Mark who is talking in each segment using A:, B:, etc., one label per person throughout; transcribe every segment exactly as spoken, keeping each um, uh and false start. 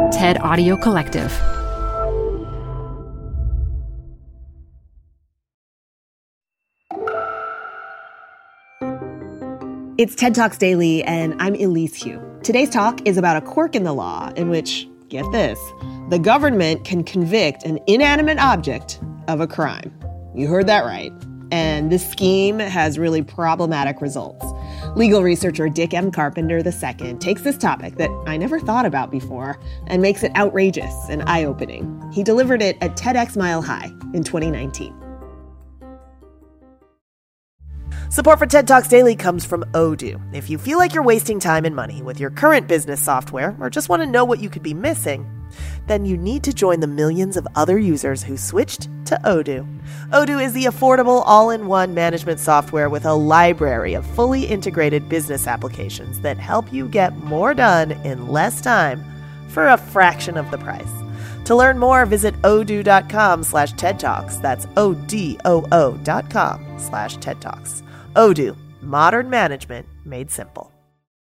A: TED Audio Collective.
B: It's TED Talks Daily, and I'm Elise Hu. Today's talk is about a quirk in the law in which, get this, the government can convict an inanimate object of a crime. You heard that right. And this scheme has really problematic results. Legal researcher Dick M. Carpenter the Second takes this topic that I never thought about before and makes it outrageous and eye-opening. He delivered it at TEDx Mile High in twenty nineteen.
C: Support for TED Talks Daily comes from Odoo. If you feel like you're wasting time and money with your current business software or just want to know what you could be missing, then you need to join the millions of other users who switched to Odoo. Odoo is the affordable all-in-one management software with a library of fully integrated business applications that help you get more done in less time for a fraction of the price. To learn more, visit odoo.com slash TED Talks. That's O-D-O-O dot com slash TED Talks. Odoo, modern management made simple.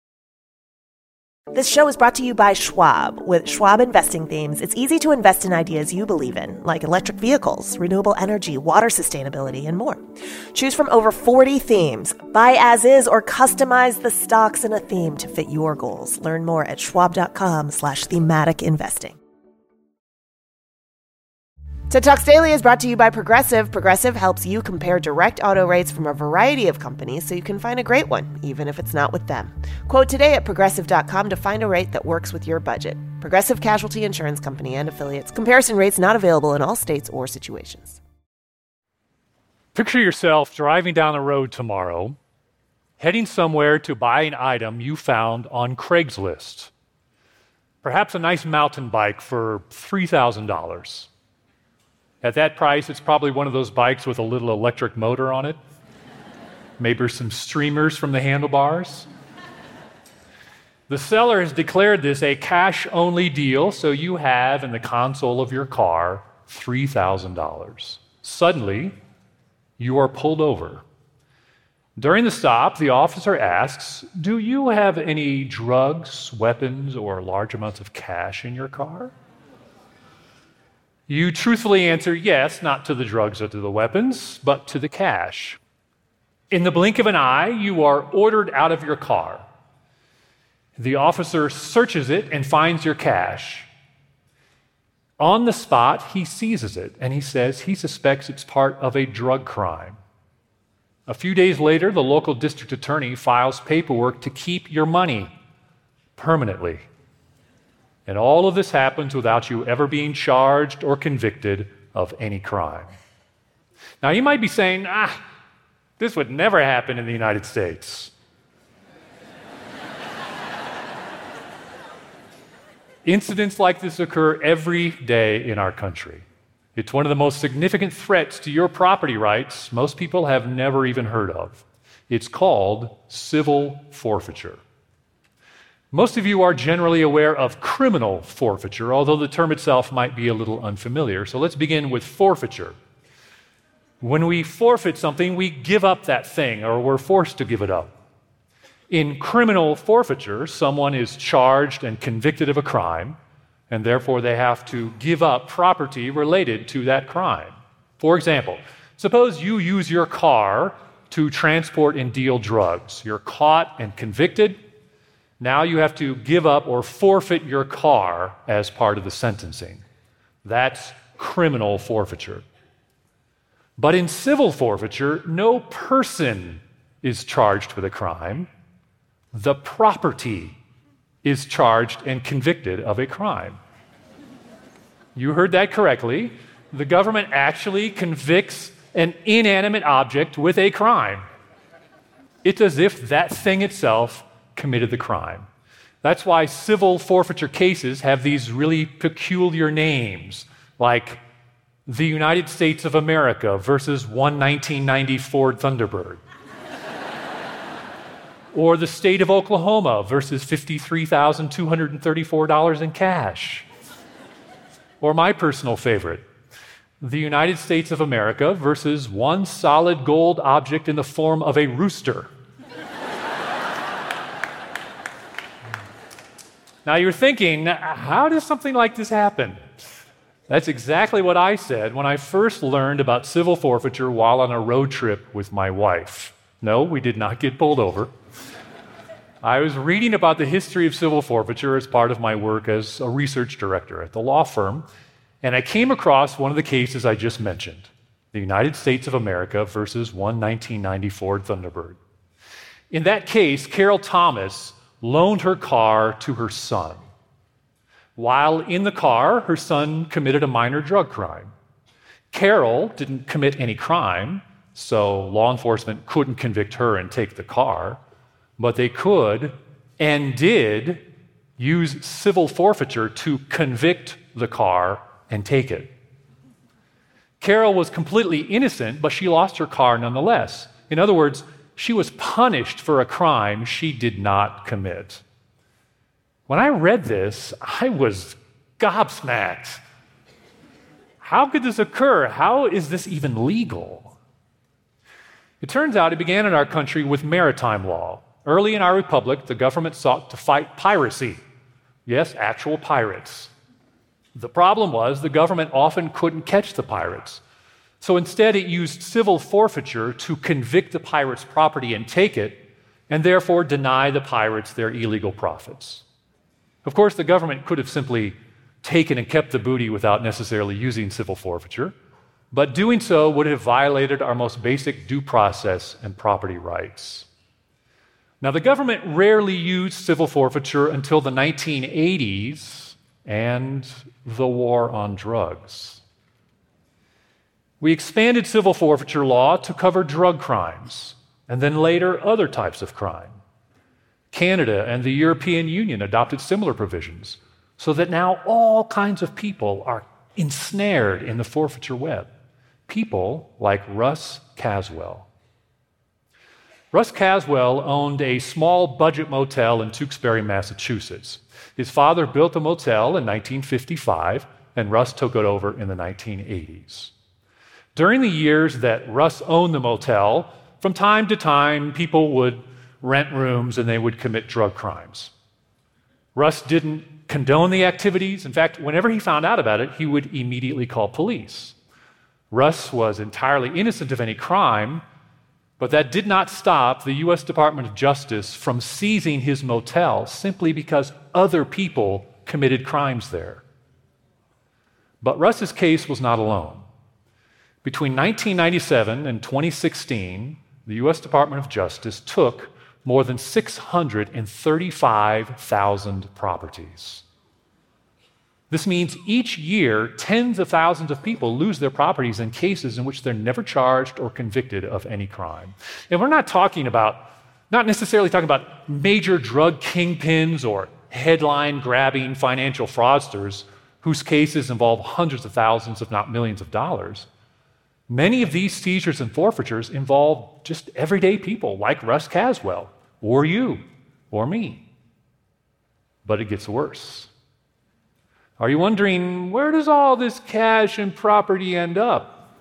C: This show is brought to you by Schwab. With Schwab investing themes, it's easy to invest in ideas you believe in, like electric vehicles, renewable energy, water sustainability, and more. Choose from over forty themes. Buy as is or customize the stocks in a theme to fit your goals. Learn more at schwab.com slash thematic investing. TED Talks Daily is brought to you by Progressive. Progressive helps you compare direct auto rates from a variety of companies so you can find a great one, even if it's not with them. Quote today at progressive dot com to find a rate that works with your budget. Progressive Casualty Insurance Company and affiliates. Comparison rates not available in all states or situations.
D: Picture yourself driving down the road tomorrow, heading somewhere to buy an item you found on Craigslist. Perhaps a nice mountain bike for three thousand dollars. At that price, it's probably one of those bikes with a little electric motor on it. Maybe some streamers from the handlebars. The seller has declared this a cash-only deal, so you have in the console of your car three thousand dollars. Suddenly, you are pulled over. During the stop, the officer asks, "Do you have any drugs, weapons, or large amounts of cash in your car?" You truthfully answer yes, not to the drugs or to the weapons, but to the cash. In the blink of an eye, you are ordered out of your car. The officer searches it and finds your cash. On the spot, he seizes it, and he says he suspects it's part of a drug crime. A few days later, the local district attorney files paperwork to keep your money permanently. And all of this happens without you ever being charged or convicted of any crime. Now, you might be saying, ah, this would never happen in the United States. Incidents like this occur every day in our country. It's one of the most significant threats to your property rights most people have never even heard of. It's called civil forfeiture. Most of you are generally aware of criminal forfeiture, although the term itself might be a little unfamiliar. So let's begin with forfeiture. When we forfeit something, we give up that thing, or we're forced to give it up. In criminal forfeiture, someone is charged and convicted of a crime, and therefore they have to give up property related to that crime. For example, suppose you use your car to transport and deal drugs. You're caught and convicted. Now you have to give up or forfeit your car as part of the sentencing. That's criminal forfeiture. But in civil forfeiture, no person is charged with a crime. The property is charged and convicted of a crime. You heard that correctly. The government actually convicts an inanimate object with a crime. It's as if that thing itself committed the crime. That's why civil forfeiture cases have these really peculiar names, like the United States of America versus one nineteen ninety Ford Thunderbird, or the state of Oklahoma versus fifty-three thousand two hundred thirty-four dollars in cash, or my personal favorite, the United States of America versus one solid gold object in the form of a rooster. Now you're thinking, how does something like this happen? That's exactly what I said when I first learned about civil forfeiture while on a road trip with my wife. No, we did not get pulled over. I was reading about the history of civil forfeiture as part of my work as a research director at the law firm, and I came across one of the cases I just mentioned, the United States of America versus one nineteen ninety Ford Thunderbird. In that case, Carol Thomas loaned her car to her son. While in the car, her son committed a minor drug crime. Carol didn't commit any crime, so law enforcement couldn't convict her and take the car, but they could and did use civil forfeiture to convict the car and take it. Carol was completely innocent, but she lost her car nonetheless. In other words, she was punished for a crime she did not commit. When I read this, I was gobsmacked. How could this occur? How is this even legal? It turns out it began in our country with maritime law. Early in our republic, the government sought to fight piracy. Yes, actual pirates. The problem was the government often couldn't catch the pirates. So instead, it used civil forfeiture to convict the pirates' property and take it, and therefore deny the pirates their illegal profits. Of course, the government could have simply taken and kept the booty without necessarily using civil forfeiture, but doing so would have violated our most basic due process and property rights. Now, the government rarely used civil forfeiture until the nineteen eighties and the war on drugs. We expanded civil forfeiture law to cover drug crimes, and then later other types of crime. Canada and the European Union adopted similar provisions, so that now all kinds of people are ensnared in the forfeiture web. People like Russ Caswell. Russ Caswell owned a small budget motel in Tewksbury, Massachusetts. His father built the motel in nineteen fifty-five, and Russ took it over in the nineteen eighties. During the years that Russ owned the motel, from time to time, people would rent rooms and they would commit drug crimes. Russ didn't condone the activities. In fact, whenever he found out about it, he would immediately call police. Russ was entirely innocent of any crime, but that did not stop the U S Department of Justice from seizing his motel simply because other people committed crimes there. But Russ's case was not alone. Between nineteen ninety-seven and twenty sixteen, the U S Department of Justice took more than six hundred thirty-five thousand properties. This means each year, tens of thousands of people lose their properties in cases in which they're never charged or convicted of any crime. And we're not talking about, not necessarily talking about major drug kingpins or headline-grabbing financial fraudsters whose cases involve hundreds of thousands, if not millions of dollars. Many of these seizures and forfeitures involve just everyday people like Russ Caswell, or you, or me. But it gets worse. Are you wondering, where does all this cash and property end up?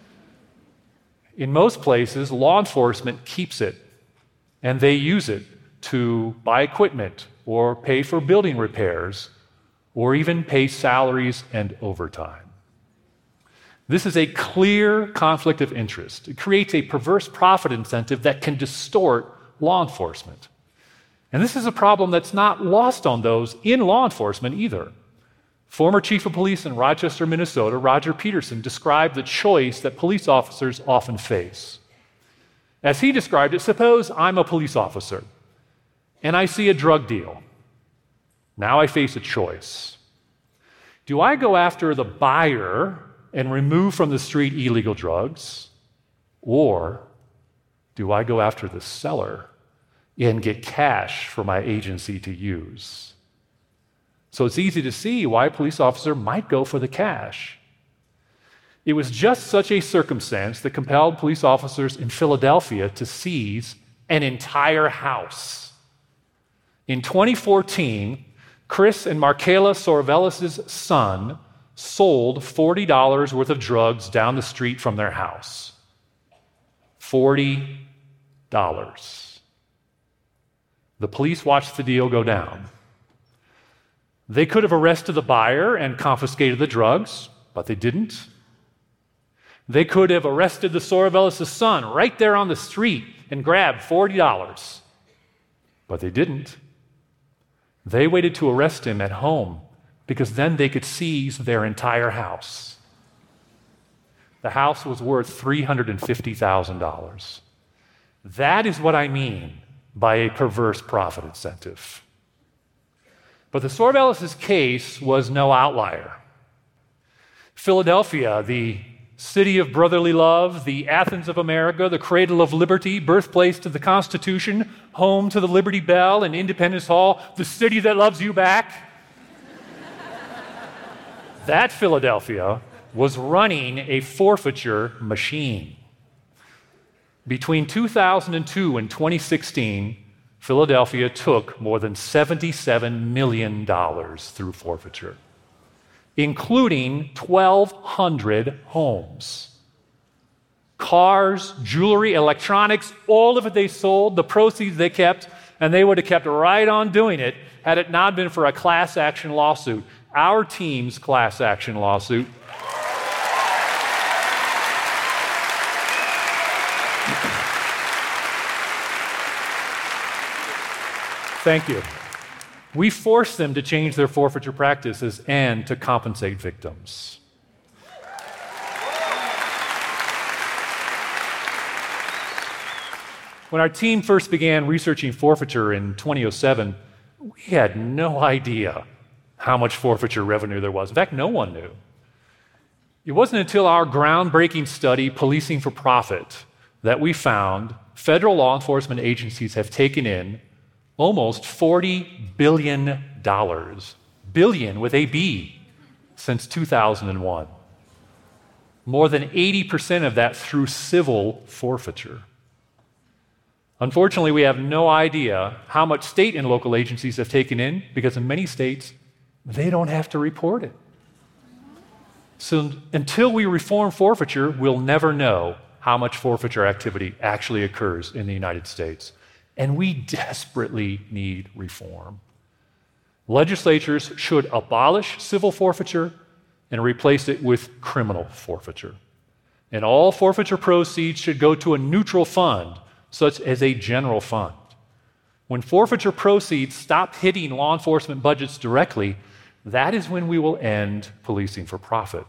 D: In most places, law enforcement keeps it, and they use it to buy equipment or pay for building repairs or even pay salaries and overtime. This is a clear conflict of interest. It creates a perverse profit incentive that can distort law enforcement. And this is a problem that's not lost on those in law enforcement either. Former chief of police in Rochester, Minnesota, Roger Peterson, described the choice that police officers often face. As he described it, suppose I'm a police officer and I see a drug deal. Now I face a choice. Do I go after the buyer and remove from the street illegal drugs, or do I go after the seller and get cash for my agency to use? So it's easy to see why a police officer might go for the cash. It was just such a circumstance that compelled police officers in Philadelphia to seize an entire house. In twenty fourteen, Chris and Markela Sorvelis' son sold forty dollars worth of drugs down the street from their house. forty dollars. The police watched the deal go down. They could have arrested the buyer and confiscated the drugs, but they didn't. They could have arrested the Sorvelis' son right there on the street and grabbed forty dollars, but they didn't. They waited to arrest him at home because then they could seize their entire house. The house was worth three hundred fifty thousand dollars. That is what I mean by a perverse profit incentive. But the Sorvelis' case was no outlier. Philadelphia, the city of brotherly love, the Athens of America, the cradle of liberty, birthplace to the Constitution, home to the Liberty Bell and Independence Hall, the city that loves you back. That Philadelphia was running a forfeiture machine. Between two thousand two and twenty sixteen, Philadelphia took more than seventy-seven million dollars through forfeiture, including twelve hundred homes. Cars, jewelry, electronics, all of it they sold, the proceeds they kept, and they would have kept right on doing it had it not been for a class action lawsuit. Our team's class action lawsuit. Thank you. We forced them to change their forfeiture practices and to compensate victims. When our team first began researching forfeiture in twenty oh seven, we had no idea how much forfeiture revenue there was. In fact, no one knew. It wasn't until our groundbreaking study, Policing for Profit, that we found federal law enforcement agencies have taken in almost forty billion dollars, billion with a B, since two thousand one. More than eighty percent of that through civil forfeiture. Unfortunately, we have no idea how much state and local agencies have taken in because in many states, they don't have to report it. So until we reform forfeiture, we'll never know how much forfeiture activity actually occurs in the United States. And we desperately need reform. Legislatures should abolish civil forfeiture and replace it with criminal forfeiture. And all forfeiture proceeds should go to a neutral fund, such as a general fund. When forfeiture proceeds stop hitting law enforcement budgets directly, that is when we will end policing for profit.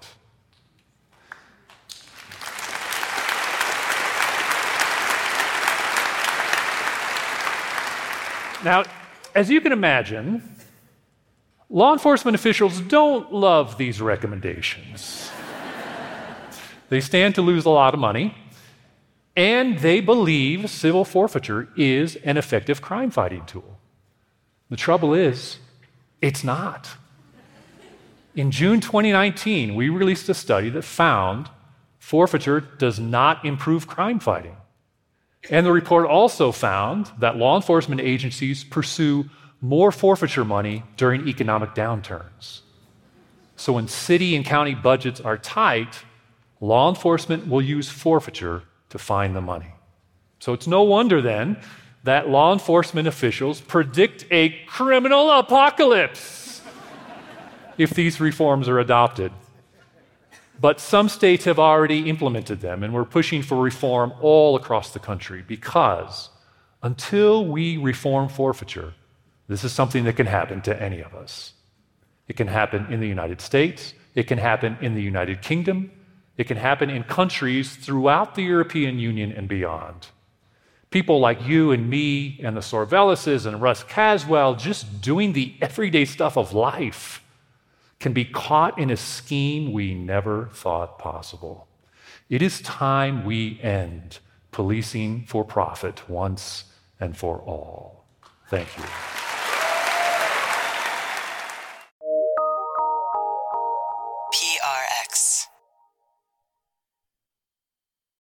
D: Now, as you can imagine, law enforcement officials don't love these recommendations. They stand to lose a lot of money, and they believe civil forfeiture is an effective crime-fighting tool. The trouble is, it's not. In June twenty nineteen, we released a study that found forfeiture does not improve crime fighting. And the report also found that law enforcement agencies pursue more forfeiture money during economic downturns. So when city and county budgets are tight, law enforcement will use forfeiture to find the money. So it's no wonder then that law enforcement officials predict a criminal apocalypse if these reforms are adopted. But some states have already implemented them, and we're pushing for reform all across the country because until we reform forfeiture, this is something that can happen to any of us. It can happen in the United States. It can happen in the United Kingdom. It can happen in countries throughout the European Union and beyond. People like you and me and the Sorvelises and Russ Caswell just doing the everyday stuff of life can be caught in a scheme we never thought possible. It is time we end policing for profit once and for all. Thank you.